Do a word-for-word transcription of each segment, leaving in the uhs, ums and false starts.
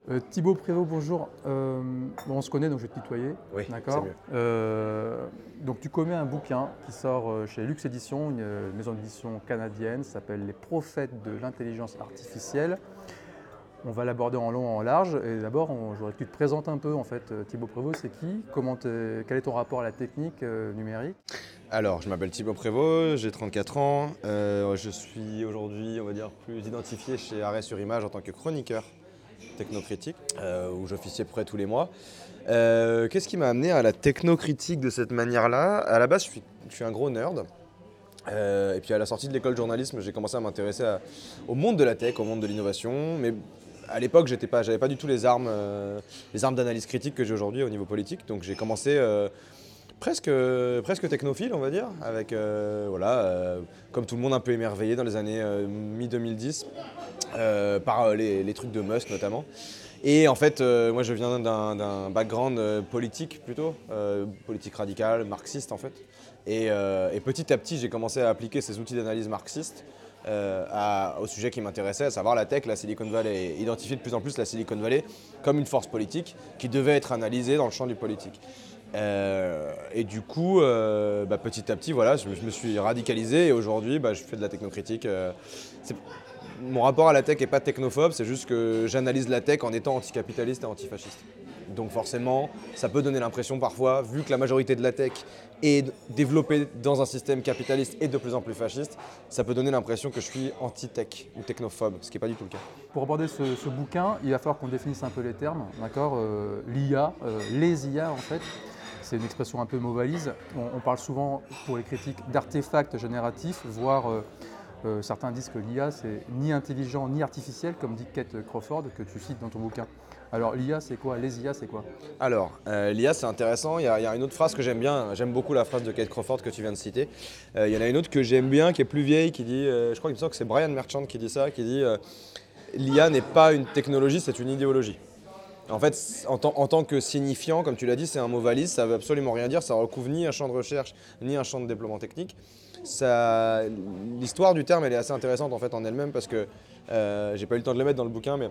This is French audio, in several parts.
Euh, Thibaut Prévost, bonjour. Euh, bon, on se connaît, donc je vais te tutoyer. Oui, c'est D'accord. mieux. Euh, donc tu commets un bouquin qui sort euh, chez Lux Édition, une euh, maison d'édition canadienne, ça s'appelle Les prophètes de l'intelligence artificielle. On va l'aborder en long et en large. Et d'abord, on- j'aurais que tu te présentes un peu en fait. euh, Thibaut Prévost, c'est qui? Comment t'es- Quel est ton rapport à la technique euh, numérique? Alors, je m'appelle Thibaut Prévost, j'ai trente-quatre ans. Euh, je suis aujourd'hui, on va dire, plus identifié chez Arrêt sur Image en tant que chroniqueur technocritique, euh, où j'officie à peu près tous les mois. Euh, Qu'est-ce qui m'a amené à la technocritique de cette manière-là? À la base, je suis, je suis un gros nerd. Euh, et puis à la sortie de l'école de journalisme, j'ai commencé à m'intéresser à- au monde de la tech, au monde de l'innovation. Mais à l'époque, j'étais pas, j'avais pas du tout les armes, euh, les armes d'analyse critique que j'ai aujourd'hui au niveau politique. Donc j'ai commencé euh, presque, presque technophile, on va dire, avec, euh, voilà, euh, comme tout le monde, un peu émerveillé dans les années euh, mi-deux mille dix, euh, par euh, les, les trucs de Musk notamment. Et en fait, euh, moi je viens d'un d'un background euh, politique plutôt, euh, politique radicale, marxiste en fait. Et, euh, et petit à petit, j'ai commencé à appliquer ces outils d'analyse marxiste euh, à- au sujet qui m'intéressait, à savoir la tech, la Silicon Valley. Et identifier de plus en plus la Silicon Valley comme une force politique qui devait être analysée dans le champ du politique. Euh, et du coup, euh, bah, petit à petit, voilà, je, me je me suis radicalisé et aujourd'hui, bah, je fais de la technocritique. euh, c'est- Mon rapport à la tech n'est pas technophobe, c'est juste que j'analyse la tech en étant anticapitaliste et antifasciste. Donc forcément, ça peut donner l'impression parfois, vu que la majorité de la tech est développée dans un système capitaliste et de plus en plus fasciste, ça peut donner l'impression que je suis anti-tech ou technophobe, ce qui n'est pas du tout le cas. Pour aborder ce, ce bouquin, il va falloir qu'on définisse un peu les termes, d'accord. Euh, L'I A, euh, les I A en fait, c'est une expression un peu mot-valise. On, on parle souvent pour les critiques d'artefacts génératifs, voire euh, euh, certains disent que l'I A c'est ni intelligent ni artificiel, comme dit Kate Crawford que tu cites dans ton bouquin. Alors l'I A c'est quoi? Les I A c'est quoi? Alors, euh, l'I A c'est intéressant, il y, a, il y a une autre phrase que j'aime bien, j'aime beaucoup la phrase de Kate Crawford que tu viens de citer. Euh, il y en a une autre que j'aime bien, qui est plus vieille, qui dit, euh, je crois qu'il me semble que c'est Brian Merchant qui dit ça, qui dit euh, l'I A n'est pas une technologie, c'est une idéologie. En fait, en, tant- en tant que signifiant, comme tu l'as dit, c'est un mot valise, ça veut absolument rien dire, ça recouvre ni un champ de recherche, ni un champ de déploiement technique. Ça- L'histoire du terme, elle est assez intéressante en fait en elle-même parce que euh, j'ai pas eu le temps de le mettre dans le bouquin, mais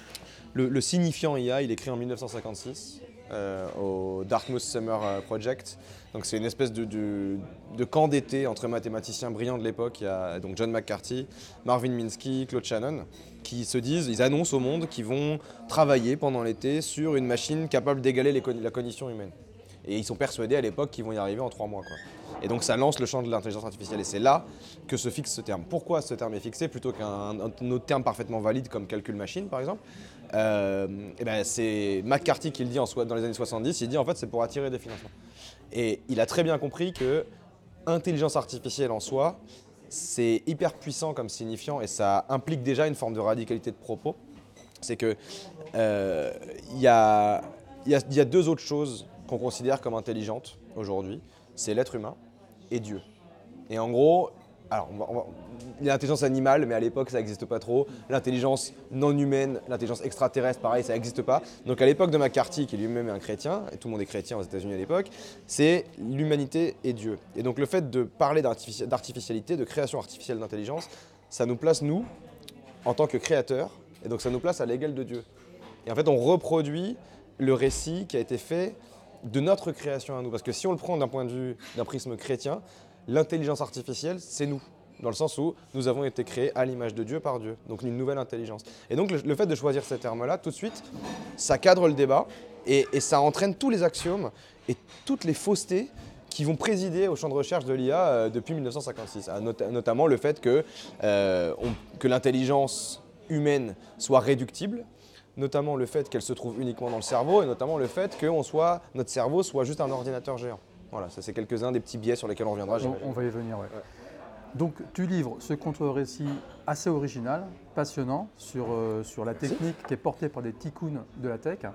le, le signifiant I A, il est créé en mille neuf cent cinquante-six euh, au Dartmouth Summer euh, Project. Donc c'est une espèce de, de- de camp d'été entre mathématiciens brillants de l'époque. Il y a donc John McCarthy, Marvin Minsky, Claude Shannon, qui se disent, ils annoncent au monde qu'ils vont travailler pendant l'été sur une machine capable d'égaler les con- la cognition humaine. Et ils sont persuadés à l'époque qu'ils vont y arriver en trois mois, quoi. Et donc ça lance le champ de l'intelligence artificielle. Et c'est là que se fixe ce terme. Pourquoi ce terme est fixé plutôt qu'un un autre terme parfaitement valide comme calcul machine, par exemple? Euh, et ben c'est McCarthy qui le dit en soi- dans les années soixante-dix. Il dit en fait c'est pour attirer des financements. Et il a très bien compris que intelligence artificielle en soi, c'est hyper puissant comme signifiant et ça implique déjà une forme de radicalité de propos. C'est que euh, il y, a, il y a- il y a deux autres choses qu'on considère comme intelligentes aujourd'hui. C'est l'être humain et Dieu. Et en gros, alors, on va- on va- l'intelligence animale, mais à l'époque ça n'existe pas trop. L'intelligence non humaine, l'intelligence extraterrestre, pareil, ça n'existe pas. Donc à l'époque de McCarthy, qui lui-même est un chrétien, et tout le monde est chrétien aux États-Unis à l'époque, c'est l'humanité et Dieu. Et donc le fait de parler d'artifici- d'artificialité, de création artificielle d'intelligence, ça nous place, nous, en tant que créateurs, et donc ça nous place à l'égal de Dieu. Et en fait, on reproduit le récit qui a été fait de notre création à nous. Parce que si on le prend d'un point de vue, d'un prisme chrétien, l'intelligence artificielle, c'est nous. Dans le sens où nous avons été créés à l'image de Dieu par Dieu. Donc une nouvelle intelligence. Et donc le, le fait de choisir ces termes-là, tout de suite, ça cadre le débat et, et ça entraîne tous les axiomes et toutes les faussetés qui vont présider au champ de recherche de l'I A euh, depuis mille neuf cent cinquante-six. Ah, not- notamment le fait que, euh, on- que l'intelligence humaine soit réductible, notamment le fait qu'elle se trouve uniquement dans le cerveau et notamment le fait que on soit, notre cerveau soit juste un ordinateur géant. Voilà, ça c'est quelques-uns des petits biais sur lesquels on reviendra, On, j'imagine. on va y venir, ouais. Ouais. Donc tu livres ce contre-récit assez original, passionnant, sur, euh, sur la technique qui est portée par des tycoons de la tech.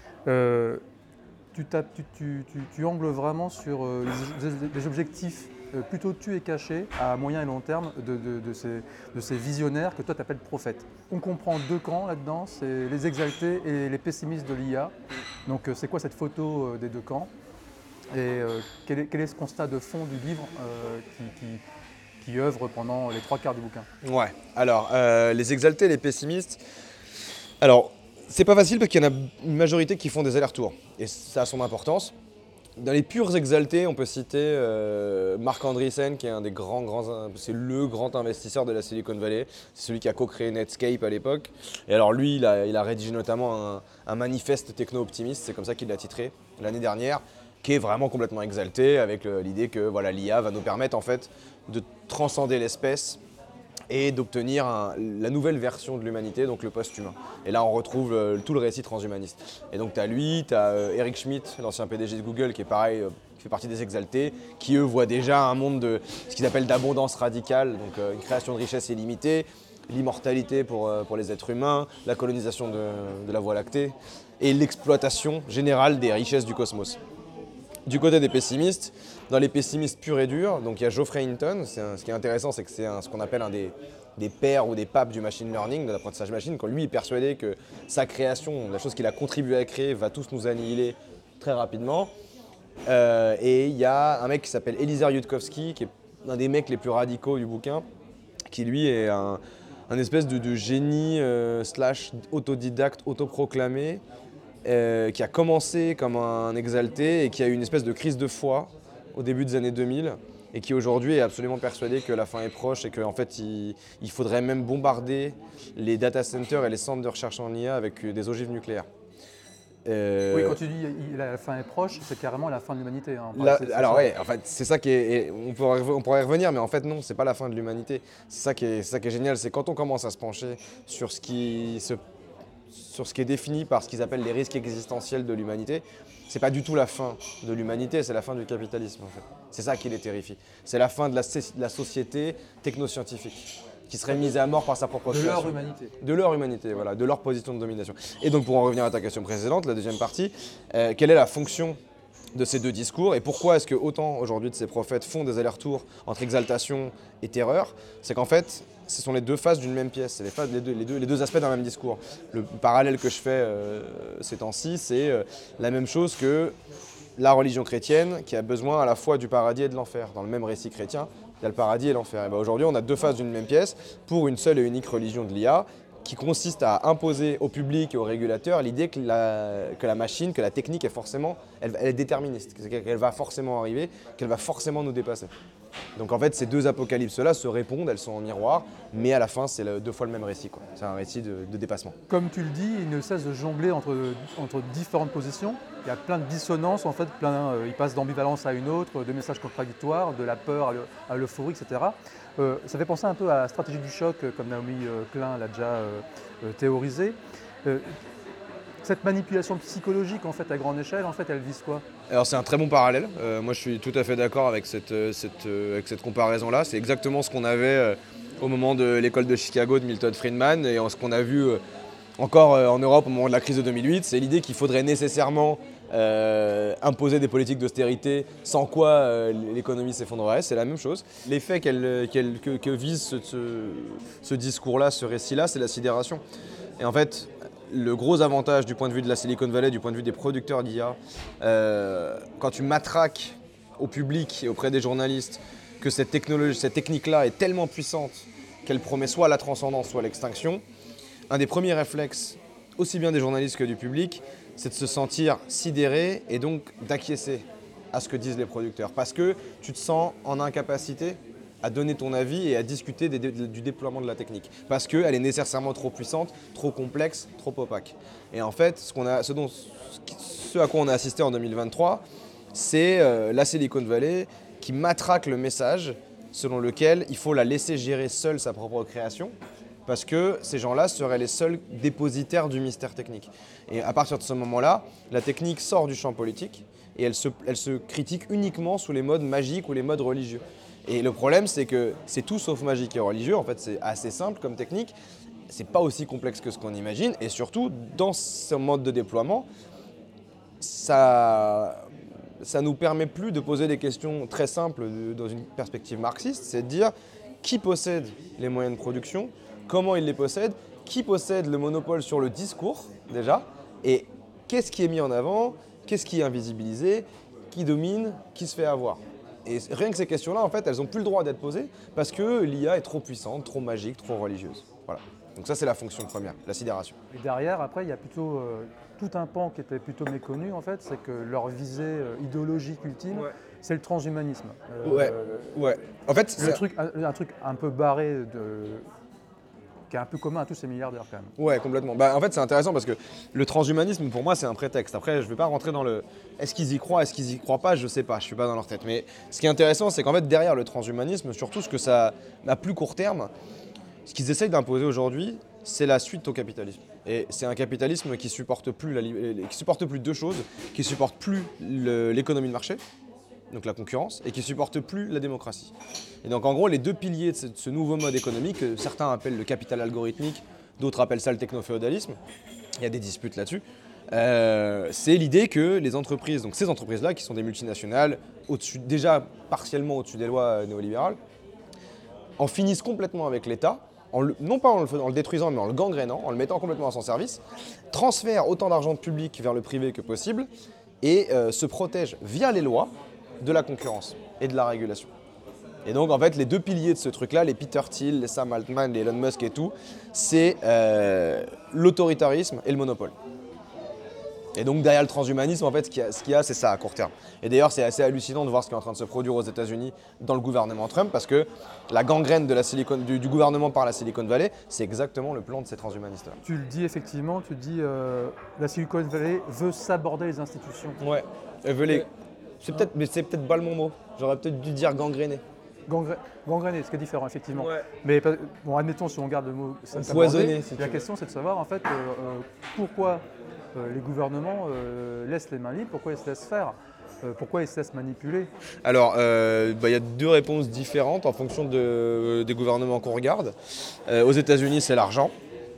Euh, tu, tapes- tu, tu- tu- tu angles vraiment sur euh, les, les objectifs euh, plutôt tu et cachés à moyen et long terme de, de- de ces, de ces visionnaires que toi tu appelles prophètes. On comprend deux camps là-dedans, c'est les exaltés et les pessimistes de l'I A. Donc euh, c'est quoi cette photo euh, des deux camps? Et euh, quel, est, quel est ce constat de fond du livre euh, qui, qui- qui œuvre pendant les trois quarts du bouquin? Ouais, alors euh, les exaltés, les pessimistes. Alors, C'est pas facile parce qu'il y en a une majorité qui font des allers-retours. Et ça a son importance. Dans les purs exaltés, on peut citer euh, Marc Andreessen, qui est un des grands, grands, c'est le grand investisseur de la Silicon Valley. C'est celui qui a co-créé Netscape à l'époque. Et alors lui, il a, il a rédigé notamment un, un manifeste techno-optimiste, c'est comme ça qu'il l'a titré l'année dernière, qui est vraiment complètement exalté avec le, l'idée que voilà, l'I A va nous permettre en fait de transcender l'espèce et d'obtenir un, la nouvelle version de l'humanité, donc le post-humain. Et là, on retrouve euh, tout le récit transhumaniste. Et donc, tu as lui, tu as euh, Eric Schmidt, l'ancien P D G de Google, qui est pareil, euh, qui fait partie des exaltés, qui eux voient déjà un monde de ce qu'ils appellent d'abondance radicale, donc euh, une création de richesse illimitée, l'immortalité pour, euh, pour les êtres humains, la colonisation de, de la Voie lactée et l'exploitation générale des richesses du cosmos. Du côté des pessimistes, dans les pessimistes purs et durs, donc il y a Geoffrey Hinton. C'est un, ce qui est intéressant, c'est que c'est un, ce qu'on appelle un des, des pères ou des papes du machine learning, de l'apprentissage machine, quand lui est persuadé que sa création, la chose qu'il a contribué à créer, va tous nous annihiler très rapidement. Euh, et il y a un mec qui s'appelle Eliezer Yudkowsky, qui est un des mecs les plus radicaux du bouquin, qui lui est un, un espèce de, de génie euh, slash autodidacte, autoproclamé, Euh, qui a commencé comme un exalté et qui a eu une espèce de crise de foi au début des années deux mille et qui aujourd'hui est absolument persuadé que la fin est proche et qu'en fait il, il faudrait même bombarder les data centers et les centres de recherche en I A avec des ogives nucléaires. Euh, oui, quand tu dis que la fin est proche, c'est carrément la fin de l'humanité. Hein. Enfin, la, c'est, c'est alors oui, en fait, c'est ça qui est. On pourrait, on pourrait y revenir, mais en fait non, c'est pas la fin de l'humanité. C'est ça qui est, c'est ça qui est génial, c'est quand on commence à se pencher sur ce qui se sur ce qui est défini par ce qu'ils appellent les risques existentiels de l'humanité, c'est pas du tout la fin de l'humanité, c'est la fin du capitalisme en fait. C'est ça qui les terrifie. C'est la fin de la, de la société technoscientifique qui serait mise à mort par sa propre création. De leur humanité. De leur humanité, voilà, de leur position de domination. Et donc pour en revenir à ta question précédente, la deuxième partie, euh, quelle est la fonction de ces deux discours et pourquoi est-ce que autant aujourd'hui de ces prophètes font des allers-retours entre exaltation et terreur? C'est qu'en fait, ce sont les deux faces d'une même pièce, c'est les, faces, les, deux, les, deux, les deux aspects d'un même discours. Le parallèle que je fais euh, ces temps-ci, c'est euh, la même chose que la religion chrétienne qui a besoin à la fois du paradis et de l'enfer. Dans le même récit chrétien, il y a le paradis et l'enfer. Et ben aujourd'hui, on a deux faces d'une même pièce pour une seule et unique religion de l'I A qui consiste à imposer au public et aux régulateurs l'idée que la, que la machine, que la technique est forcément, elle, elle est déterministe, qu'elle va forcément arriver, qu'elle va forcément nous dépasser. Donc en fait, ces deux apocalypses-là se répondent, elles sont en miroir, mais à la fin, c'est le, deux fois le même récit, quoi. C'est un récit de, de dépassement. Comme tu le dis, il ne cesse de jongler entre, entre différentes positions. Il y a plein de dissonances, en fait, plein, euh, il passe d'ambivalence à une autre, de messages contradictoires, de la peur à l'euphorie, et cetera. Euh, ça fait penser un peu à la stratégie du choc, comme Naomi euh, Klein l'a déjà euh, euh, théorisé. Euh, Cette manipulation psychologique en fait à grande échelle, en fait, elle vise quoi? Alors c'est un très bon parallèle. Euh, moi je suis tout à fait d'accord avec cette, cette, euh, avec cette comparaison-là. C'est exactement ce qu'on avait euh, au moment de l'école de Chicago de Milton Friedman et ce qu'on a vu euh, encore euh, en Europe au moment de la crise de deux mille huit. C'est l'idée qu'il faudrait nécessairement euh, imposer des politiques d'austérité sans quoi euh, l'économie s'effondrerait. C'est la même chose. L'effet qu'elle, qu'elle, que, que vise ce, ce, ce discours-là, ce récit-là, c'est la sidération. Et en fait, le gros avantage du point de vue de la Silicon Valley, du point de vue des producteurs d'I A, euh, quand tu matraques au public et auprès des journalistes que cette technologie, cette technique-là est tellement puissante qu'elle promet soit la transcendance, soit l'extinction, un des premiers réflexes, aussi bien des journalistes que du public, c'est de se sentir sidéré et donc d'acquiescer à ce que disent les producteurs. Parce que tu te sens en incapacité à donner ton avis et à discuter des, du déploiement de la technique. Parce qu'elle est nécessairement trop puissante, trop complexe, trop opaque. Et en fait, ce, qu'on a, ce, dont, ce à quoi on a assisté en deux mille vingt-trois, c'est euh, la Silicon Valley qui matraque le message selon lequel il faut la laisser gérer seule sa propre création, parce que ces gens-là seraient les seuls dépositaires du mystère technique. Et à partir de ce moment-là, la technique sort du champ politique et elle se, elle se critique uniquement sous les modes magiques ou les modes religieux. Et le problème, c'est que c'est tout sauf magique et religieux. En fait, c'est assez simple comme technique. C'est pas aussi complexe que ce qu'on imagine. Et surtout, dans ce mode de déploiement, ça ça nous permet plus de poser des questions très simples de, dans une perspective marxiste. C'est de dire qui possède les moyens de production, comment il les possède, qui possède le monopole sur le discours, déjà, et qu'est-ce qui est mis en avant, qu'est-ce qui est invisibilisé, qui domine, qui se fait avoir. Et rien que ces questions-là, en fait, elles n'ont plus le droit d'être posées parce que l'I A est trop puissante, trop magique, trop religieuse. Voilà. Donc ça, c'est la fonction première, la sidération. Et derrière, après, il y a plutôt euh, tout un pan qui était plutôt méconnu, en fait, c'est que leur visée euh, idéologique ultime, Ouais. c'est le transhumanisme. Euh, Ouais, ouais. En fait, Le c'est- truc, un, un truc un peu barré, de, qui est un peu commun à tous ces milliardaires quand même. Ouais, complètement. Bah, en fait, c'est intéressant parce que le transhumanisme, pour moi, c'est un prétexte. Après, je ne vais pas rentrer dans le est-ce qu'ils y croient, est-ce qu'ils y croient pas, je sais pas, je suis pas dans leur tête. Mais ce qui est intéressant, c'est qu'en fait, derrière le transhumanisme, surtout ce que ça a à plus court terme, ce qu'ils essayent d'imposer aujourd'hui, c'est la suite au capitalisme. Et c'est un capitalisme qui supporte plus la li- qui supporte plus deux choses, qui supporte plus le- l'économie de marché, donc la concurrence, et qui supporte plus la démocratie. Et donc en gros, les deux piliers de ce, de ce nouveau mode économique, que certains appellent le capital algorithmique, d'autres appellent ça le techno-féodalisme, il y a des disputes là-dessus, euh, c'est l'idée que les entreprises, donc ces entreprises-là, qui sont des multinationales, au-dessus, déjà partiellement au-dessus des lois néolibérales, en finissent complètement avec l'État, en le- non pas en le, fais- en le détruisant, mais en le gangrénant, en le mettant complètement à son service, transfèrent autant d'argent public vers le privé que possible, et euh, se protègent via les lois de la concurrence et de la régulation. Et donc en fait les deux piliers de ce truc-là, les Peter Thiel, les Sam Altman, les Elon Musk et tout, c'est euh, l'autoritarisme et le monopole. Et donc derrière le transhumanisme, en fait, ce qu'il y a, ce qu'il y a, c'est ça à court terme. Et d'ailleurs, c'est assez hallucinant de voir ce qui est en train de se produire aux États-Unis dans le gouvernement Trump, parce que la gangrène de la Silicon- du, du gouvernement par la Silicon Valley, c'est exactement le plan de ces transhumanistes-là. Tu le dis effectivement, tu dis euh, la Silicon Valley veut s'aborder les institutions. Ouais. Elle veut les- C'est peut-être, mais c'est peut-être pas le bon mot. J'aurais peut-être dû dire gangréné. Gangré- Gangréné, ce qui est différent effectivement. Ouais. Mais pas- bon, admettons si on garde le mot ça- Empoisonné, s'aborder, si tu la veux. question c'est de savoir en fait euh, euh, pourquoi euh, les gouvernements euh, laissent les mains libres, pourquoi ils se laissent faire, euh, pourquoi ils se laissent manipuler. Alors, euh, bah, il y a deux réponses différentes en fonction de- des gouvernements qu'on regarde. Euh, aux États-Unis, c'est l'argent.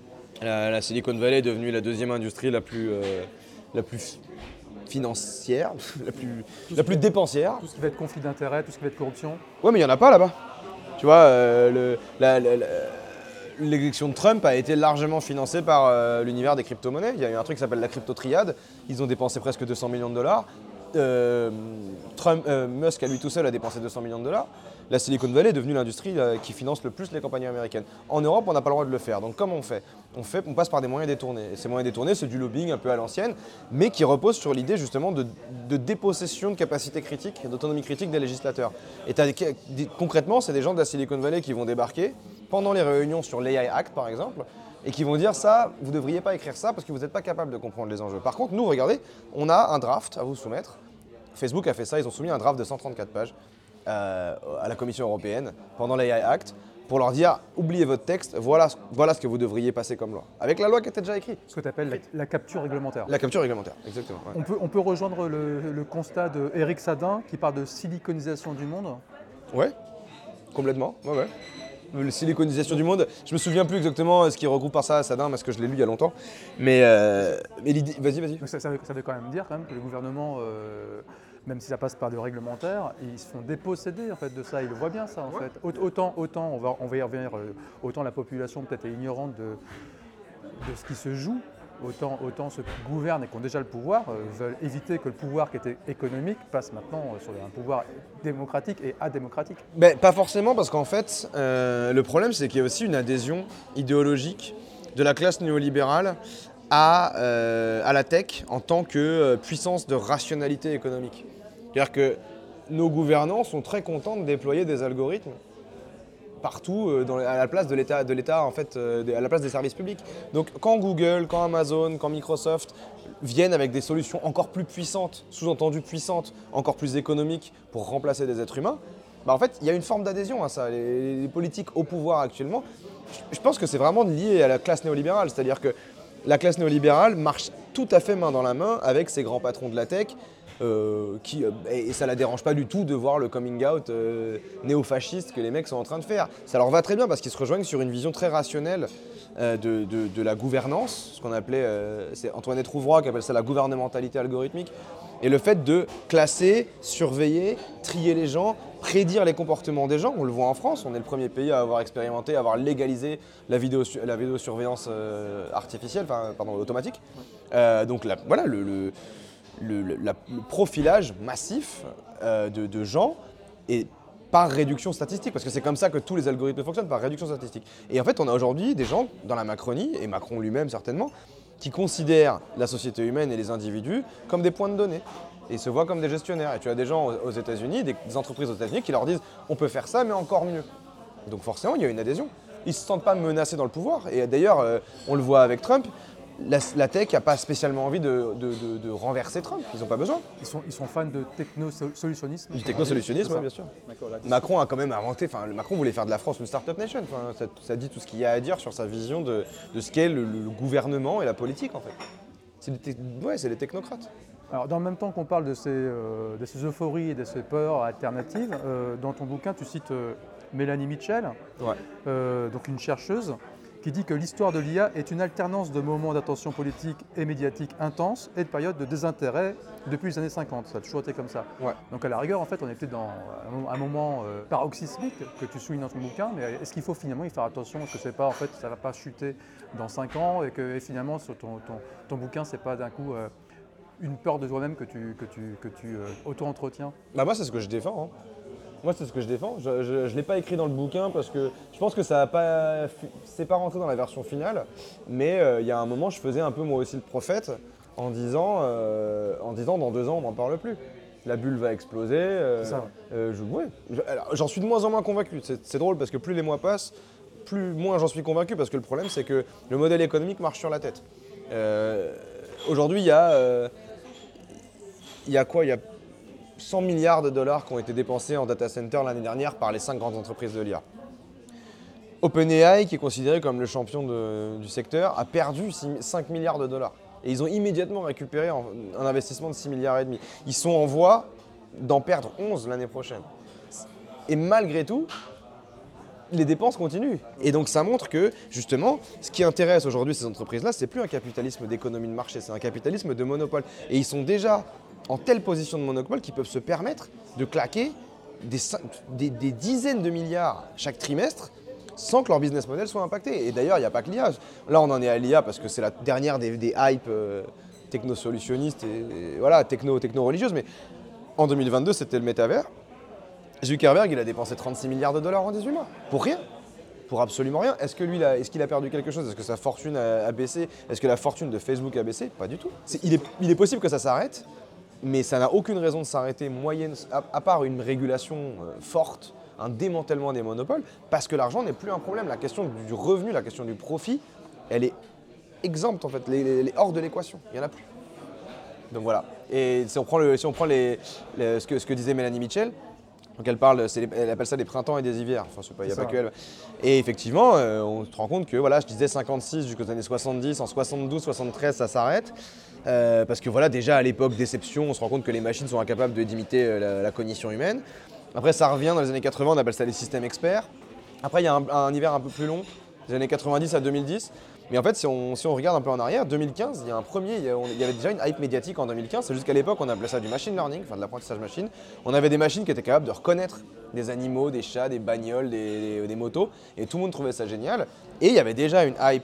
La, la Silicon Valley est devenue la deuxième industrie la plus, euh, la plus financière, la plus, la plus dépensière. Tout ce qui va être conflit d'intérêts, tout ce qui va être corruption. Ouais, mais il n'y en a pas là-bas. Tu vois, euh, le- la- la- la- l'élection de Trump a été largement financée par euh, l'univers des crypto-monnaies. Il y a eu un truc qui s'appelle la crypto-triade. Ils ont dépensé presque deux cents millions de dollars. Euh, Trump, euh, Musk à lui tout seul a dépensé deux cents millions de dollars. La Silicon Valley est devenue l'industrie euh, qui finance le plus les campagnes américaines. En Europe, on n'a pas le droit de le faire. Donc comment on fait on, fait on passe par des moyens détournés. Et ces moyens détournés, c'est du lobbying un peu à l'ancienne, mais qui repose sur l'idée justement de, de dépossession de capacité critique et d'autonomie critique des législateurs. Et t'as des- des- concrètement, c'est des gens de la Silicon Valley qui vont débarquer pendant les réunions sur l'A I Act par exemple, et qui vont dire ça, vous ne devriez pas écrire ça parce que vous n'êtes pas capable de comprendre les enjeux. Par contre, nous, regardez, on a un draft à vous soumettre. Facebook a fait ça, ils ont soumis un draft de cent trente-quatre pages euh, à la Commission européenne pendant l'A I Act pour leur dire oubliez votre texte, voilà, voilà ce que vous devriez passer comme loi. Avec la loi qui était déjà écrite. Ce que tu appelles la, la capture réglementaire. La capture réglementaire, exactement. ouais. On peut, on peut rejoindre le, le constat d'Éric Sadin qui parle de siliconisation du monde. Ouais, complètement. Ouais, ouais. La siliconisation du monde, je me souviens plus exactement ce qui regroupe par ça Sadin parce que je l'ai lu il y a longtemps. Mais, euh, mais l'idée. Vas-y, vas-y. Donc ça, ça veut, ça veut quand même dire quand même que le gouvernement, euh, même si ça passe par le réglementaire, ils se font déposséder en fait de ça. Ils le voient bien ça en Ouais. fait. Aut- Autant, autant, on va, on va y revenir. euh, autant la population peut-être est ignorante de, de ce qui se joue. Autant, autant ceux qui gouvernent et qui ont déjà le pouvoir euh, veulent éviter que le pouvoir qui était économique passe maintenant euh, sur un pouvoir démocratique et adémocratique. Ben, pas forcément, parce qu'en fait, euh, le problème, c'est qu'il y a aussi une adhésion idéologique de la classe néolibérale à, euh, à la tech en tant que euh, puissance de rationalité économique. C'est-à-dire que nos gouvernants sont très contents de déployer des algorithmes partout euh, dans, à la place de l'État, de l'État en fait, euh, à la place des services publics. Donc quand Google, quand Amazon, quand Microsoft viennent avec des solutions encore plus puissantes, sous-entendu puissantes, encore plus économiques pour remplacer des êtres humains, bah en fait il y a une forme d'adhésion à ça. Les, les politiques au pouvoir actuellement, je, je pense que c'est vraiment lié à la classe néolibérale, c'est-à-dire que la classe néolibérale marche tout à fait main dans la main avec ces grands patrons de la tech. Euh, qui, euh, et ça la dérange pas du tout de voir le coming out euh, néo-fasciste que les mecs sont en train de faire. Ça leur va très bien parce qu'ils se rejoignent sur une vision très rationnelle euh, de, de- de la gouvernance, ce qu'on appelait, euh, c'est Antoinette Rouvroy qui appelle ça la gouvernementalité algorithmique, et le fait de classer, surveiller, trier les gens, prédire les comportements des gens. On le voit en France, on est le premier pays à avoir expérimenté, à avoir légalisé la, vidéo, la vidéosurveillance euh, artificielle, enfin pardon, automatique. Euh, donc là, voilà le, le Le, le- la- le profilage massif euh, de, de gens. Et par réduction statistique, parce que c'est comme ça que tous les algorithmes fonctionnent, par réduction statistique. Et en fait, on a aujourd'hui des gens dans la Macronie, et Macron lui-même certainement, qui considèrent la société humaine et les individus comme des points de données. Et ils se voient comme des gestionnaires. Et tu as des gens aux États-Unis, des entreprises aux États-Unis qui leur disent on peut faire ça, mais encore mieux. Donc forcément, il y a une adhésion. Ils ne se sentent pas menacés dans le pouvoir. Et d'ailleurs, euh, on le voit avec Trump, la, la tech n'a pas spécialement envie de, de, de, de renverser Trump. Ils n'ont pas besoin. Ils sont, ils sont fans de techno-solutionnisme. Du techno-solutionnisme, oui, bien sûr. Macron a quand même inventé, enfin, Macron voulait faire de la France une start-up nation. Enfin, ça, ça dit tout ce qu'il y a à dire sur sa vision de, de ce qu'est le, le gouvernement et la politique, en fait. C'est des, ouais, c'est des technocrates. Alors, dans le même temps qu'on parle de ces, euh, de ces euphories et de ces peurs alternatives, euh, dans ton bouquin, tu cites euh, Mélanie Mitchell, Ouais. euh, donc une chercheuse, qui dit que l'histoire de l'I A est une alternance de moments d'attention politique et médiatique intense et de périodes de désintérêt depuis les années cinquante. Ça a toujours été comme ça. Ouais. Donc à la rigueur, en fait, on est peut-être dans un moment euh, paroxysmique que tu soulignes dans ton bouquin, mais est-ce qu'il faut finalement y faire attention? Est-ce que c'est pas, en fait, ça ne va pas chuter dans cinq ans et que et finalement, sur ton, ton, ton bouquin, c'est pas d'un coup euh, une peur de toi-même que tu, que tu, que tu euh, auto-entretiens? Bah moi, c'est ce que je défends. Hein. Moi, c'est ce que je défends. Je ne l'ai pas écrit dans le bouquin parce que je pense que ça n'a pas, c'est pas rentré dans la version finale. Mais il euh, y a un moment, je faisais un peu moi aussi le prophète en disant, euh, en disant dans deux ans, on n'en parle plus. La bulle va exploser. Euh, C'est ça, ouais. euh, je, ouais. Je- alors, j'en suis de moins en moins convaincu. C'est, c'est drôle parce que plus les mois passent, plus moins j'en suis convaincu parce que le problème, c'est que le modèle économique marche sur la tête. Euh, aujourd'hui, il y a, euh, il y a quoi? Il y a cent milliards de dollars qui ont été dépensés en data center l'année dernière par les cinq grandes entreprises de l'I A. OpenAI, qui est considéré comme le champion de- du secteur, a perdu cinq milliards de dollars. Et ils ont immédiatement récupéré en- un investissement de six milliards et demi. Ils sont en voie d'en perdre onze l'année prochaine. Et malgré tout, les dépenses continuent. Et donc ça montre que, justement, ce qui intéresse aujourd'hui ces entreprises-là, c'est plus un capitalisme d'économie de marché, c'est un capitalisme de monopole. Et ils sont déjà en telle position de monopole qu'ils peuvent se permettre de claquer des, cin- des- des dizaines de milliards chaque trimestre sans que leur business model soit impacté. Et d'ailleurs, il n'y a pas que l'I A. Là, on en est à l'I A parce que c'est la dernière des, des hypes euh, techno-solutionnistes et, et voilà, techno, techno-religieuses. Mais en deux mille vingt-deux, c'était le métavers. Zuckerberg, il a dépensé trente-six milliards de dollars en dix-huit mois. Pour rien. Pour absolument rien. Est-ce que lui, là, est-ce qu'il a perdu quelque chose? Est-ce que sa fortune a, a baissé? Est-ce que la fortune de Facebook a baissé? Pas du tout. C'est- il, est, il est possible que ça s'arrête, mais ça n'a aucune raison de s'arrêter moyenne, à, à part une régulation euh, forte, un démantèlement des monopoles, parce que l'argent n'est plus un problème. La question du, du revenu, la question du profit, elle est exempte en fait, elle est- elle est hors de l'équation. Il n'y en a plus. Donc voilà. Et si on prend, le, si on prend les, les- ce, que, ce que disait Mélanie Mitchell, donc elle, parle, c'est les- elle appelle ça des printemps et des hivers. Enfin, il n'y a C'est pas ça. que elle. Et effectivement, euh, on se rend compte que voilà, je disais cinquante-six jusqu'aux années soixante-dix, en soixante-douze, soixante-treize, ça s'arrête. Euh, parce que voilà, déjà à l'époque, déception, on se rend compte que les machines sont incapables de- d'imiter euh, la, la cognition humaine. Après, ça revient dans les années quatre-vingts, on appelle ça les systèmes experts. Après, il y a un, un hiver un peu plus long, des années quatre-vingt-dix à deux mille dix. Mais en fait, si on, si on regarde un peu en arrière, deux mille quinze, il y a un premier, il y, a- on- il y avait déjà une hype médiatique en deux mille quinze. C'est juste qu'à l'époque, on appelait ça du machine learning, enfin de l'apprentissage machine. On avait des machines qui étaient capables de reconnaître des animaux, des chats, des bagnoles, des, des- des motos, et tout le monde trouvait ça génial. Et il y avait déjà une hype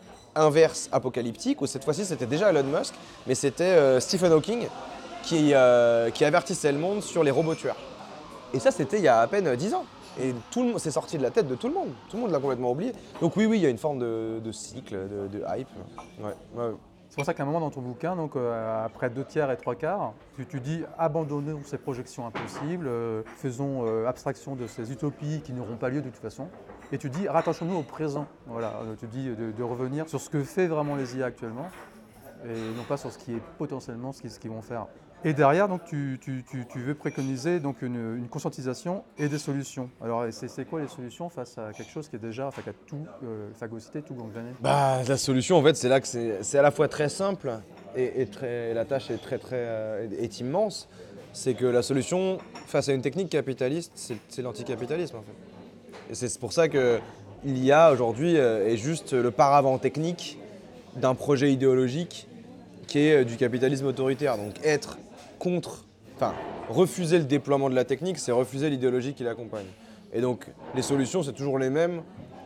inverse apocalyptique, où cette fois-ci, c'était déjà Elon Musk, mais c'était euh, Stephen Hawking qui, euh, qui avertissait le monde sur les robots tueurs. Et ça, c'était il y a à peine dix ans. Et tout le monde, c'est sorti de la tête de tout le monde. Tout le monde l'a complètement oublié. Donc oui, oui, il y a une forme de, de cycle, de, de hype. Ouais, ouais. C'est pour ça qu'à un moment dans ton bouquin, donc, euh, après deux tiers et trois quarts, tu, tu dis abandonnons ces projections impossibles, euh, faisons euh, abstraction de ces utopies qui n'auront pas lieu de toute façon. Et tu dis rattachons-nous au présent. Voilà, euh, tu dis de, de revenir sur ce que fait vraiment les I A actuellement et non pas sur ce qui est potentiellement ce qu'ils ce qu'ils vont faire. Et derrière, donc, tu, tu- tu- tu veux préconiser donc, une, une conscientisation et des solutions. Alors, c'est c'est quoi les solutions face à quelque chose qui est déjà, enfin, qui a tout euh, phagocyté, tout gangréné? Bah, la solution, en fait, c'est là que c'est c'est à la fois très simple et, et très, et la tâche est très, très euh, est immense. C'est que la solution face à une technique capitaliste, c'est c'est l'anticapitalisme, en fait. Et c'est pour ça que l'I A aujourd'hui euh, est juste le paravent technique d'un projet idéologique qui est euh, du capitalisme autoritaire. Donc être contre, enfin refuser le déploiement de la technique, c'est refuser l'idéologie qui l'accompagne. Et donc les solutions, c'est toujours les mêmes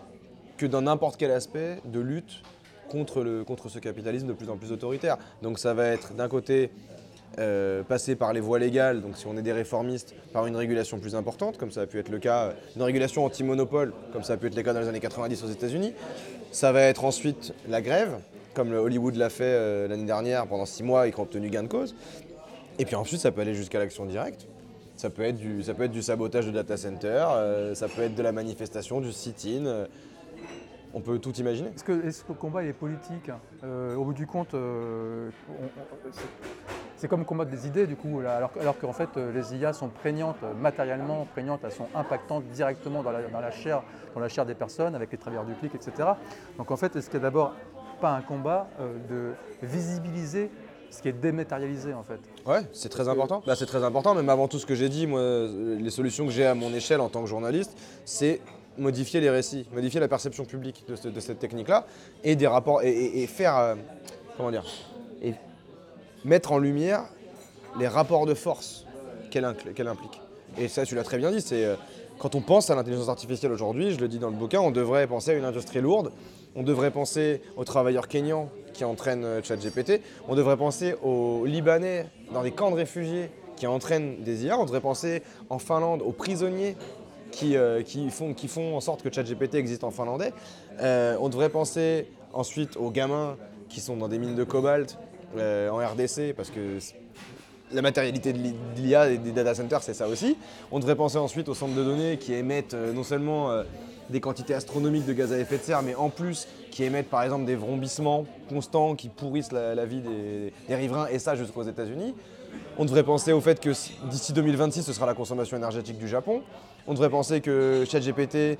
que dans n'importe quel aspect de lutte contre, le, contre ce capitalisme de plus en plus autoritaire. Donc ça va être d'un côté euh, passer par les voies légales, donc si on est des réformistes, par une régulation plus importante, comme ça a pu être le cas, une régulation anti-monopole, comme ça a pu être le cas dans les années quatre-vingt-dix aux États-Unis. Ça va être ensuite la grève, comme le Hollywood l'a fait euh, l'année dernière pendant six mois et qui ont obtenu gain de cause. Et puis ensuite, ça peut aller jusqu'à l'action directe. Ça peut être du, ça peut être du sabotage de data center, euh, ça peut être de la manifestation, du sit-in. Euh, on peut tout imaginer. Est-ce que, est-ce que le combat il est politique euh, Au bout du compte, euh, on- on- c'est, c'est comme combattre des idées du coup, là, alors, alors qu'en fait euh, les I A sont prégnantes, euh, matériellement prégnantes, elles sont impactantes directement dans la, dans la chair, dans la chair des personnes, avec les travailleurs du clic, et cetera. Donc en fait, est-ce qu'il y a d'abord pas un combat euh, de visibiliser ce qui est dématérialisé en fait? Ouais, c'est très important. Bah, c'est très important, même avant tout ce que j'ai dit, moi, euh, les solutions que j'ai à mon échelle en tant que journaliste, c'est modifier les récits, modifier la perception publique de, ce- de cette technique-là et des rapports et, et- et faire, euh, comment dire, et mettre en lumière les rapports de force qu'elle incl- qu'elle implique. Et ça, tu l'as très bien dit, c'est euh, quand on pense à l'intelligence artificielle aujourd'hui, je le dis dans le bouquin, on devrait penser à une industrie lourde, on devrait penser aux travailleurs kényans qui entraînent euh, ChatGPT, on devrait penser aux Libanais dans des camps de réfugiés qui entraînent des I A, on devrait penser en Finlande aux prisonniers qui, euh, qui, font, qui font en sorte que ChatGPT existe en finlandais. Euh, on devrait penser ensuite aux gamins qui sont dans des mines de cobalt euh, en R D C, parce que la matérialité de l'I A et des data centers, c'est ça aussi. On devrait penser ensuite aux centres de données qui émettent euh, non seulement euh, des quantités astronomiques de gaz à effet de serre, mais en plus qui émettent par exemple des vrombissements constants qui pourrissent la, la vie des, des riverains, et ça jusqu'aux États-Unis. On devrait penser au fait que d'ici deux mille vingt-six, ce sera la consommation énergétique du Japon. On devrait penser que ChatGPT,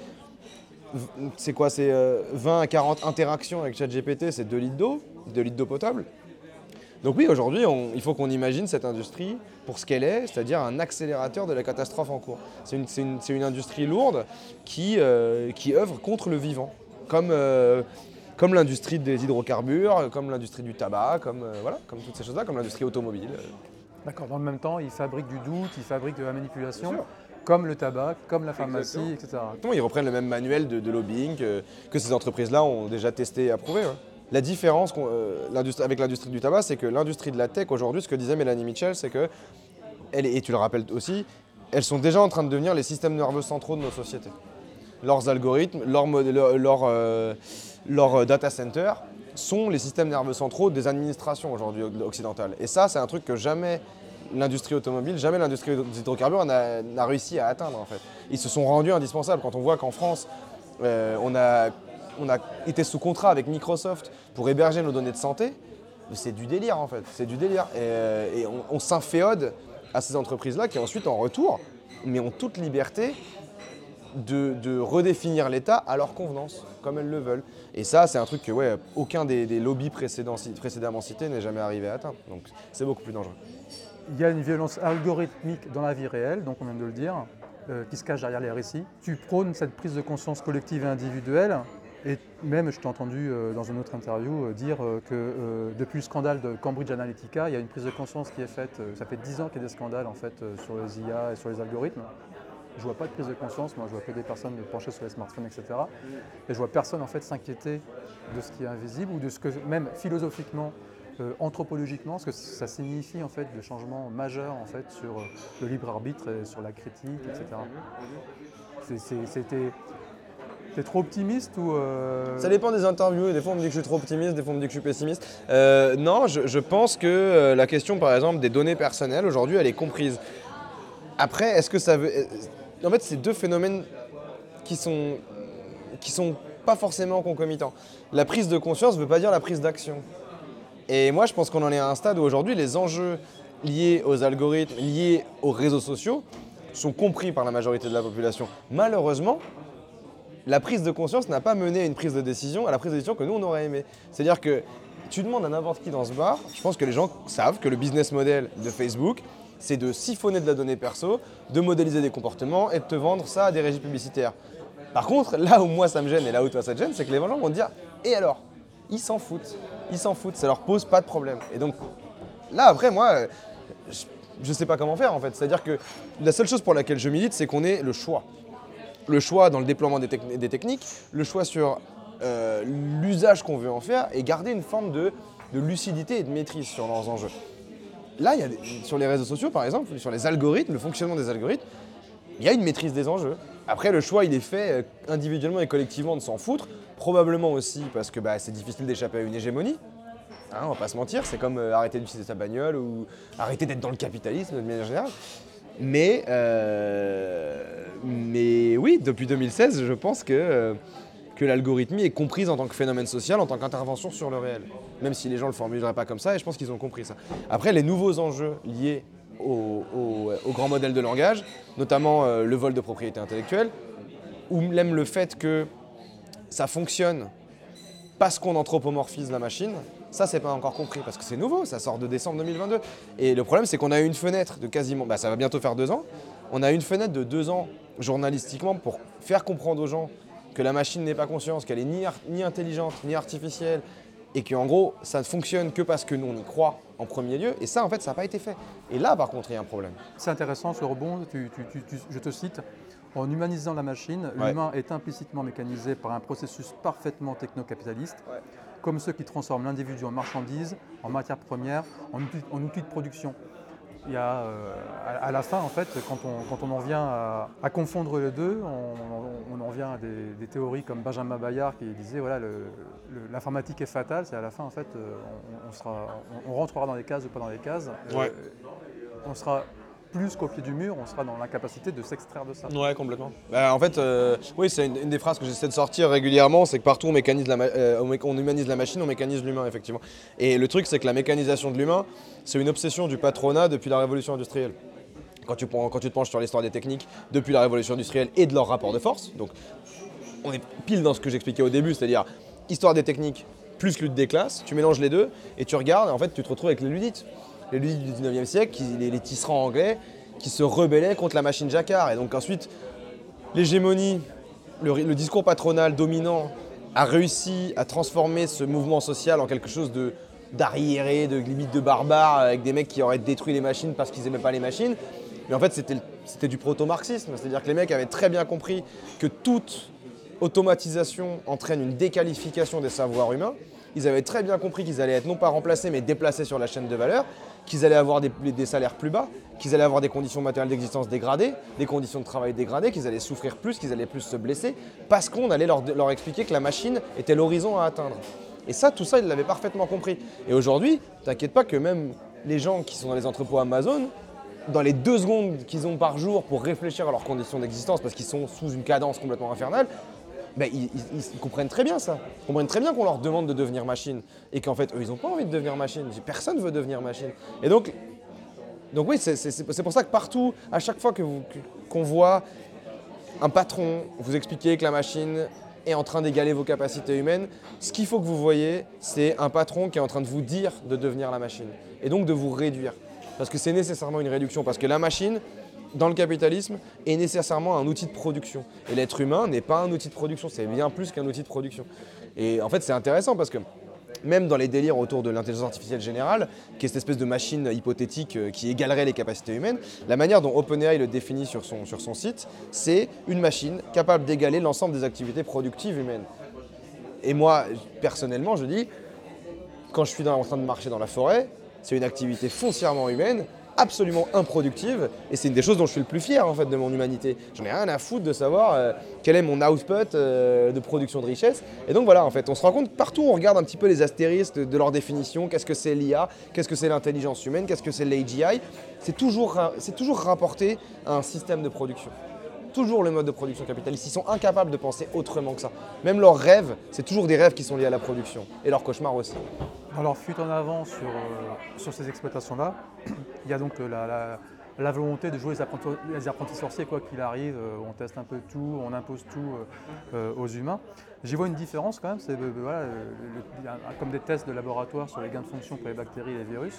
c'est quoi, c'est euh, vingt à quarante interactions avec ChatGPT, c'est deux litres d'eau, deux litres d'eau potable. Donc oui, aujourd'hui, on- il faut qu'on imagine cette industrie pour ce qu'elle est, c'est-à-dire un accélérateur de la catastrophe en cours. C'est une, c'est une- c'est une industrie lourde qui, euh, qui œuvre contre le vivant, comme, euh, comme l'industrie des hydrocarbures, comme l'industrie du tabac, comme, euh, voilà, comme toutes ces choses-là, comme l'industrie automobile. D'accord, dans le même temps, ils fabriquent du doute, ils fabriquent de la manipulation, Bien sûr. comme le tabac, comme la pharmacie, Exactement. et cetera. Exactement, ils reprennent le même manuel de, de lobbying que, que ces entreprises-là ont déjà testé et approuvé. Ouais. La différence qu'on- euh, l'industrie- avec l'industrie du tabac, c'est que l'industrie de la tech aujourd'hui, ce que disait Mélanie Mitchell, c'est que, elle, et tu le rappelles aussi, elles sont déjà en train de devenir les systèmes nerveux centraux de nos sociétés. Leurs algorithmes, leurs mod- leur, leur, euh, leurs, euh, data centers sont les systèmes nerveux centraux des administrations aujourd'hui occidentales. Et ça, c'est un truc que jamais l'industrie automobile, jamais l'industrie des hydrocarbures n'a n'a réussi à atteindre en fait. Ils se sont rendus indispensables. Quand on voit qu'en France, euh, on, a, on a été sous contrat avec Microsoft pour héberger nos données de santé, c'est du délire en fait, c'est du délire. Et, euh, et on, on s'inféode à ces entreprises-là qui ensuite en retour, mais ont toute liberté de, de redéfinir l'État à leur convenance, comme elles le veulent. Et ça, c'est un truc que ouais, aucun des, des lobbies précédents, précédemment cités n'est jamais arrivé à atteindre. Donc c'est beaucoup plus dangereux. Il y a une violence algorithmique dans la vie réelle, donc on vient de le dire, euh, qui se cache derrière les récits. Tu prônes cette prise de conscience collective et individuelle, et même je t'ai entendu euh, dans une autre interview euh, dire euh, que euh, depuis le scandale de Cambridge Analytica, il y a une prise de conscience qui est faite, euh, ça fait dix ans qu'il y a des scandales en fait euh, sur les I A et sur les algorithmes. Je vois pas de prise de conscience, moi je vois que des personnes penchées sur les smartphones, et cetera. Et je vois personne en fait s'inquiéter de ce qui est invisible ou de ce que même philosophiquement, euh, anthropologiquement, ce que ça signifie en fait de changements majeurs en fait sur euh, le libre arbitre et sur la critique, et cetera. C'est- c'est- C'était T'es trop optimiste ou euh... Ça dépend des interviews, des fois on me dit que je suis trop optimiste, des fois on me dit que je suis pessimiste. Euh, non, je, je pense que euh, la question par exemple des données personnelles aujourd'hui elle est comprise. Après, est-ce que ça veut... En fait, c'est deux phénomènes qui sont, qui sont pas forcément concomitants. La prise de conscience ne veut pas dire la prise d'action. Et moi, je pense qu'on en est à un stade où aujourd'hui, les enjeux liés aux algorithmes, liés aux réseaux sociaux, sont compris par la majorité de la population. Malheureusement, la prise de conscience n'a pas mené à une prise de décision, à la prise de décision que nous, on aurait aimé. C'est-à-dire que tu demandes à n'importe qui dans ce bar, je pense que les gens savent que le business model de Facebook, c'est de siphonner de la donnée perso, de modéliser des comportements et de te vendre ça à des régies publicitaires. Par contre, là où moi ça me gêne et là où toi ça te gêne, c'est que les gens vont te dire « Et alors ?» Ils s'en foutent. Ils s'en foutent, ça leur pose pas de problème. Et donc, là après, moi, je, je sais pas comment faire en fait. C'est-à-dire que la seule chose pour laquelle je milite, c'est qu'on ait le choix. Le choix dans le déploiement des, techn- des techniques, le choix sur euh, l'usage qu'on veut en faire et garder une forme de, de lucidité et de maîtrise sur leurs enjeux. là, il y a des- sur les réseaux sociaux, par exemple, sur les algorithmes, le fonctionnement des algorithmes, il y a une maîtrise des enjeux. Après, le choix, il est fait euh, individuellement et collectivement de s'en foutre. Probablement aussi parce que bah, c'est difficile d'échapper à une hégémonie. Hein, on va pas se mentir, c'est comme euh, arrêter d'utiliser sa bagnole ou arrêter d'être dans le capitalisme de manière générale. Mais, euh, mais oui, depuis deux mille seize, je pense que, euh, que l'algorithmie est comprise en tant que phénomène social, en tant qu'intervention sur le réel. Même si les gens ne le formuleraient pas comme ça, et je pense qu'ils ont compris ça. Après, les nouveaux enjeux liés au, au, au grand modèle de langage, notamment euh, le vol de propriété intellectuelle, ou même le fait que ça fonctionne parce qu'on anthropomorphise la machine, ça c'est pas encore compris, parce que c'est nouveau, ça sort de décembre deux mille vingt-deux. Et le problème c'est qu'on a eu une fenêtre de quasiment, bah ça va bientôt faire deux ans, on a eu une fenêtre de deux ans journalistiquement pour faire comprendre aux gens que la machine n'est pas consciente, qu'elle est ni, ar- ni intelligente, ni artificielle, et qu'en gros ça ne fonctionne que parce que nous on y croit en premier lieu, et ça en fait ça n'a pas été fait. Et là par contre il y a un problème. C'est intéressant ce rebond, tu- tu- tu- tu- je te cite. En humanisant la machine, Ouais. l'humain est implicitement mécanisé par un processus parfaitement techno-capitaliste, Ouais. comme ceux qui transforment l'individu en marchandise, en matière première, en outil, en outil de production. Il y a, euh, à, à la fin, en fait, quand on, quand on en vient à, à confondre les deux, on, on- on en vient à des, des théories comme Benjamin Bayard qui disait voilà, le- le- l'informatique est fatale, c'est à la fin, en fait, euh, on, on sera, on, on rentrera dans les cases ou pas dans les cases. Euh, Ouais. on sera plus qu'au pied du mur, on sera dans l'incapacité de s'extraire de ça. Ouais, complètement. Bah, en fait, euh, oui, c'est une, une des phrases que j'essaie de sortir régulièrement, c'est que partout on, mécanise la ma- euh, on mé- on humanise la machine, on mécanise l'humain, effectivement. Et le truc, c'est que la mécanisation de l'humain, c'est une obsession du patronat depuis la révolution industrielle. Quand tu, prends- quand tu te penches sur l'histoire des techniques, depuis la révolution industrielle et de leur rapport de force, donc on est pile dans ce que j'expliquais au début, c'est-à-dire histoire des techniques plus lutte des classes, tu mélanges les deux et tu regardes, et en fait tu te retrouves avec les ludites. Les ludites du dix-neuvième siècle, qui- les, les tisserands anglais, qui se rebellaient contre la machine jacquard. Et donc ensuite, l'hégémonie, le, le discours patronal dominant a réussi à transformer ce mouvement social en quelque chose de d'arriéré, de limite de barbare, avec des mecs qui auraient détruit les machines parce qu'ils n'aimaient pas les machines. Mais en fait, c'était, c'était du proto-marxisme. C'est-à-dire que les mecs avaient très bien compris que toute automatisation entraîne une déqualification des savoirs humains. Ils avaient très bien compris qu'ils allaient être non pas remplacés, mais déplacés sur la chaîne de valeur, qu'ils allaient avoir des, des salaires plus bas, qu'ils allaient avoir des conditions matérielles d'existence dégradées, des conditions de travail dégradées, qu'ils allaient souffrir plus, qu'ils allaient plus se blesser, parce qu'on allait leur, leur expliquer que la machine était l'horizon à atteindre. Et ça, tout ça, ils l'avaient parfaitement compris. Et aujourd'hui, t'inquiète pas que même les gens qui sont dans les entrepôts Amazon, dans les deux secondes qu'ils ont par jour pour réfléchir à leurs conditions d'existence, parce qu'ils sont sous une cadence complètement infernale, ben, ils, ils- ils comprennent très bien ça. Ils comprennent très bien qu'on leur demande de devenir machine. Et qu'en fait, eux, ils n'ont pas envie de devenir machine. Personne ne veut devenir machine. Et donc, donc oui, c'est- c'est c'est pour ça que partout, à chaque fois que vous- que- qu'on voit un patron vous expliquer que la machine est en train d'égaler vos capacités humaines, ce qu'il faut que vous voyez, c'est un patron qui est en train de vous dire de devenir la machine. Et donc de vous réduire. Parce que c'est nécessairement une réduction. Parce que la machine, dans le capitalisme, est nécessairement un outil de production. Et l'être humain n'est pas un outil de production, c'est bien plus qu'un outil de production. Et en fait, c'est intéressant parce que même dans les délires autour de l'intelligence artificielle générale, qui est cette espèce de machine hypothétique euh, qui égalerait les capacités humaines, la manière dont OpenAI le définit sur son, sur son site, c'est une machine capable d'égaler l'ensemble des activités productives humaines. Et moi, personnellement, je dis, quand je suis dans- en train de marcher dans la forêt, c'est une activité foncièrement humaine, absolument improductive, et c'est une des choses dont je suis le plus fier en fait de mon humanité. J'en ai rien à foutre de savoir euh, quel est mon output euh, de production de richesse. Et donc voilà, en fait, on se rend compte partout, on regarde un petit peu les astérisques de, de leur définition, qu'est-ce que c'est l'I A, qu'est-ce que c'est l'intelligence humaine, qu'est-ce que c'est l'A G I, c'est toujours, ra- c'est toujours rapporté à un système de production. Toujours le mode de production capitaliste. Ils sont incapables de penser autrement que ça. Même leurs rêves, c'est toujours des rêves qui sont liés à la production. Et leurs cauchemars aussi. Alors, fuite en avant sur, euh, sur ces exploitations-là, il y a donc euh, la, la- la volonté de jouer les apprentis, les apprentis sorciers, quoi qu'il arrive. Euh, on teste un peu tout, on impose tout euh, euh, aux humains. J'y vois une différence quand même, c'est euh, voilà, le- le- il y a un- comme des tests de laboratoire sur les gains de fonction pour les bactéries et les virus.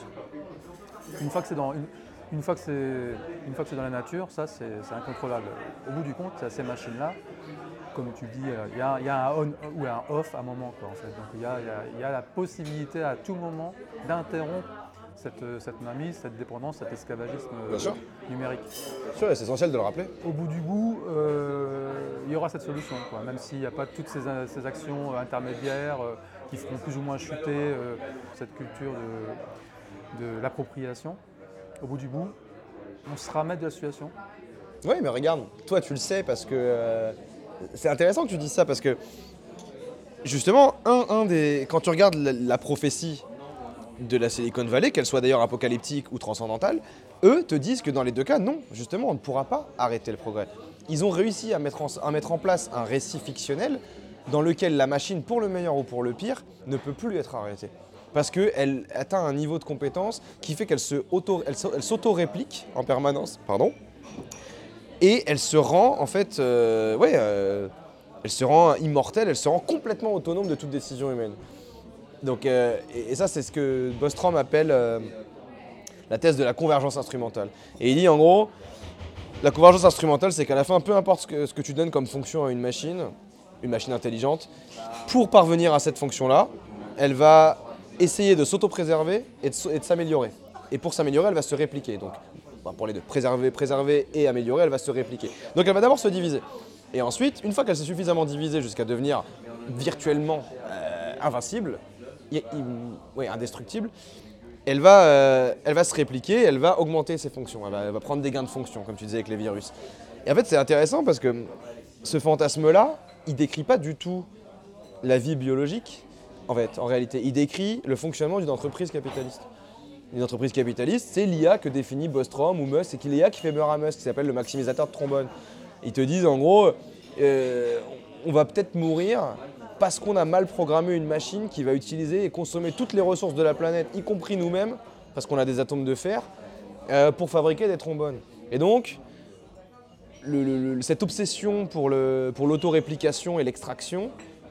Une fois que c'est dans, une, une fois que c'est, une fois que c'est dans la nature, ça c'est c'est incontrôlable. Au bout du compte, à ces machines-là, comme tu dis, euh, il y, a- il y a un on ou un off à un moment, quoi, en fait. Donc il y a, il y a- il y a la possibilité à tout moment d'interrompre cette, euh, cette mainmise, cette dépendance, cet esclavagisme euh, Bien sûr. numérique. Bien sûr, et c'est essentiel de le rappeler. Au bout du bout, euh, il y aura cette solution, quoi, même s'il n'y a pas toutes ces, ces actions euh, intermédiaires euh, qui feront plus ou moins chuter euh, cette culture de l'appropriation, au bout du bout, on se ramène de la situation. Oui, mais regarde, toi tu le sais parce que euh, c'est intéressant que tu dises ça parce que justement, un, un des, quand tu regardes la, la prophétie de la Silicon Valley, qu'elle soit d'ailleurs apocalyptique ou transcendantale, eux te disent que dans les deux cas, non, justement, on ne pourra pas arrêter le progrès. Ils ont réussi à mettre en, à mettre en place un récit fictionnel dans lequel la machine, pour le meilleur ou pour le pire, ne peut plus être arrêtée. Parce qu'elle atteint un niveau de compétence qui fait qu'elle se auto, elle, elle s'auto-réplique en permanence, pardon, et elle se rend, en fait, euh, ouais, euh, elle se rend immortelle, elle se rend complètement autonome de toute décision humaine. Donc, euh, et, et ça, c'est ce que Bostrom appelle euh, la thèse de la convergence instrumentale. Et il dit, en gros, la convergence instrumentale, c'est qu'à la fin, peu importe ce que, ce que tu donnes comme fonction à une machine, une machine intelligente, pour parvenir à cette fonction-là, elle va essayer de s'auto-préserver et de, et de s'améliorer. Et pour s'améliorer, elle va se répliquer. Donc, bah pour les deux, préserver, préserver et améliorer, elle va se répliquer. Donc elle va d'abord se diviser. Et ensuite, une fois qu'elle s'est suffisamment divisée jusqu'à devenir virtuellement euh, invincible, y, y, ouais, indestructible, elle va, euh, elle va se répliquer, elle va augmenter ses fonctions, elle va, elle va prendre des gains de fonction, comme tu disais avec les virus. Et en fait, c'est intéressant parce que ce fantasme-là, il décrit pas du tout la vie biologique, en fait, en réalité. Il décrit le fonctionnement d'une entreprise capitaliste. Une entreprise capitaliste, c'est l'I A que définit Bostrom ou Musk, c'est l'I A qui fait peur à Musk, qui s'appelle le maximisateur de trombone. Ils te disent en gros, euh, on va peut-être mourir parce qu'on a mal programmé une machine qui va utiliser et consommer toutes les ressources de la planète, y compris nous-mêmes, parce qu'on a des atomes de fer, euh, pour fabriquer des trombones. Et donc, le, le, cette obsession pour, le, pour l'autoréplication et l'extraction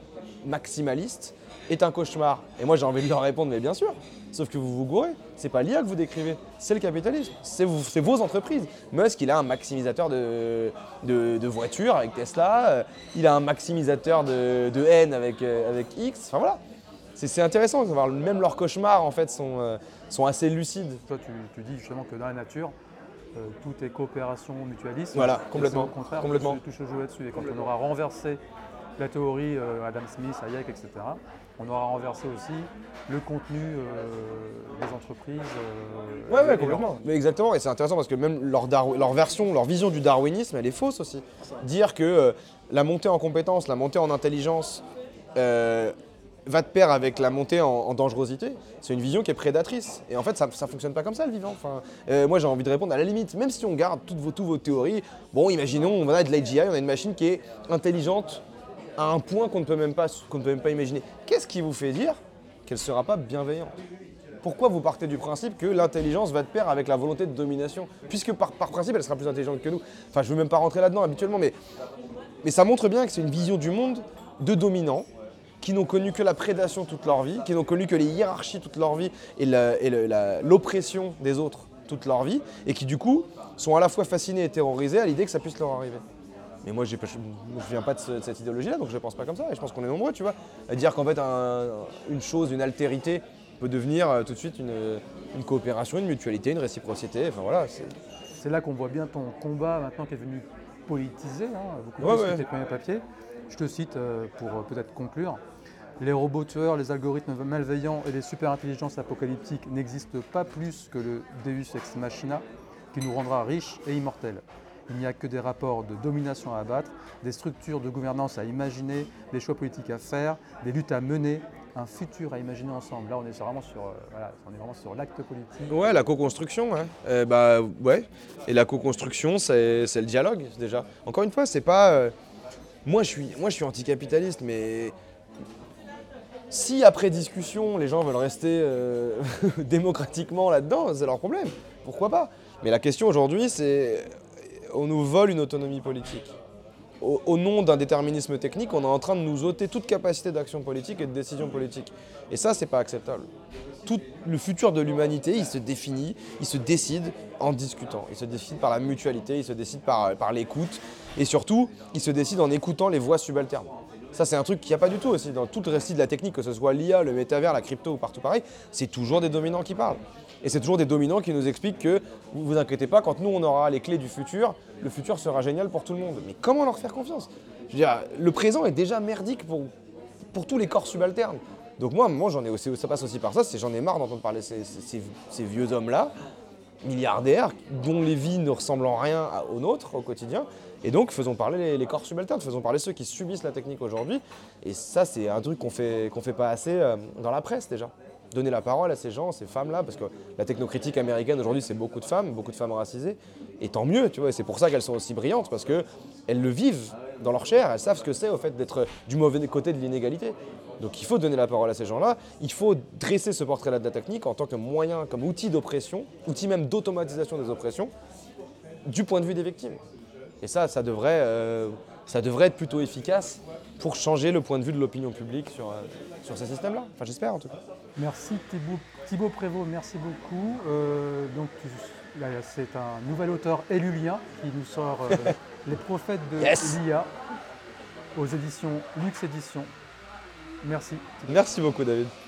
maximaliste est un cauchemar. Et moi j'ai envie de leur répondre, mais bien sûr, sauf que vous vous gourrez. C'est pas l'I A que vous décrivez, c'est le capitalisme, c'est, vous, c'est vos entreprises. Musk, il a un maximisateur de, de, de voitures avec Tesla, euh, il a un maximisateur de, de haine avec, euh, avec X, enfin voilà. C'est, c'est intéressant de voir, même leurs cauchemars en fait sont, euh, sont assez lucides. Toi tu, tu dis justement que dans la nature, euh, tout est coopération mutualiste. Voilà, complètement. Au contraire, complètement. tout se joue là-dessus. Et quand on aura renversé la théorie euh, Adam Smith, Hayek, et cetera, on aura renversé aussi le contenu euh, des entreprises. Euh, ouais, ouais, complètement. Mais exactement, et c'est intéressant parce que même leur, Darw- leur version, leur vision du darwinisme, elle est fausse aussi. Dire que euh, la montée en compétence, la montée en intelligence euh, va de pair avec la montée en, en dangerosité, c'est une vision qui est prédatrice. Et en fait, ça ne fonctionne pas comme ça, le vivant. Enfin, euh, moi, j'ai envie de répondre à la limite, même si on garde toutes vos, toutes vos théories, bon, imaginons, on a de l'A G I, on a une machine qui est intelligente à un point qu'on ne peut même pas, qu'on ne peut même pas imaginer. Qu'est-ce qui vous fait dire qu'elle ne sera pas bienveillante ? Pourquoi vous partez du principe que l'intelligence va de pair avec la volonté de domination ? Puisque par, par principe, elle sera plus intelligente que nous. Enfin, je ne veux même pas rentrer là-dedans habituellement, mais, mais ça montre bien que c'est une vision du monde de dominants qui n'ont connu que la prédation toute leur vie, qui n'ont connu que les hiérarchies toute leur vie et, la, et le, la, l'oppression des autres toute leur vie, et qui du coup sont à la fois fascinés et terrorisés à l'idée que ça puisse leur arriver. Mais moi, j'ai pas, je ne viens pas de, ce, de cette idéologie-là, donc je ne pense pas comme ça. Et je pense qu'on est nombreux, tu vois, à dire qu'en fait, un, une chose, une altérité peut devenir euh, tout de suite une, une coopération, une mutualité, une réciprocité. Enfin voilà. C'est, c'est là qu'on voit bien ton combat maintenant qui est devenu politisé, hein, beaucoup ouais, plus ouais. que tes premiers papiers. Je te cite euh, pour euh, peut-être conclure. Les robots tueurs, les algorithmes malveillants et les superintelligences apocalyptiques n'existent pas plus que le Deus ex machina qui nous rendra riches et immortels. Il n'y a que des rapports de domination à abattre, des structures de gouvernance à imaginer, des choix politiques à faire, des luttes à mener, un futur à imaginer ensemble. Là, on est vraiment sur, euh, voilà, on est vraiment sur l'acte politique. Ouais, la co-construction, hein. euh, bah ouais. Et la co-construction, c'est, c'est le dialogue déjà. Encore une fois, c'est pas. Euh, moi, je suis, moi, je suis anticapitaliste, mais si après discussion, les gens veulent rester euh, démocratiquement là-dedans, c'est leur problème. Pourquoi pas ? Mais la question aujourd'hui, c'est on nous vole une autonomie politique. Au, au nom d'un déterminisme technique, on est en train de nous ôter toute capacité d'action politique et de décision politique. Et ça, c'est pas acceptable. Tout le futur de l'humanité, il se définit, il se décide en discutant. Il se décide par la mutualité, il se décide par, par l'écoute. Et surtout, il se décide en écoutant les voix subalternes. Ça, c'est un truc qu'il n'y a pas du tout aussi. Dans tout le récit de la technique, que ce soit l'I A, le métavers, la crypto ou partout pareil, c'est toujours des dominants qui parlent. Et c'est toujours des dominants qui nous expliquent que, vous vous inquiétez pas, quand nous on aura les clés du futur, le futur sera génial pour tout le monde. Mais comment leur faire confiance ? Je veux dire, le présent est déjà merdique pour, pour tous les corps subalternes. Donc moi, à un moment, j'en ai aussi, ça passe aussi par ça, c'est j'en ai marre d'entendre parler ces, ces, ces, ces vieux hommes-là, milliardaires, dont les vies ne ressemblent en rien à- aux nôtres au quotidien. Et donc, faisons parler les, les corps subalternes, faisons parler ceux qui subissent la technique aujourd'hui. Et ça, c'est un truc qu'on fait, qu'on fait pas assez euh, dans la presse déjà. Donner la parole à ces gens, ces femmes-là, parce que la technocritique américaine aujourd'hui, c'est beaucoup de femmes, beaucoup de femmes racisées. Et tant mieux, tu vois, et c'est pour ça qu'elles sont aussi brillantes, parce qu'elles le vivent dans leur chair, elles savent ce que c'est au fait d'être du mauvais côté de l'inégalité. Donc il faut donner la parole à ces gens-là, il faut dresser ce portrait-là de la technique en tant que moyen, comme outil d'oppression, outil même d'automatisation des oppressions, du point de vue des victimes. Et ça, ça devrait, euh, ça devrait être plutôt efficace pour changer le point de vue de l'opinion publique sur, euh, sur ces systèmes-là. Enfin, j'espère en tout cas. Merci Thibaut, Thibaut Prévost, merci beaucoup. Euh, donc tu- là, c'est un nouvel auteur élulien qui nous sort euh, Les prophètes de Yes. l'I A aux éditions Lux Éditions. Merci. Merci beaucoup David.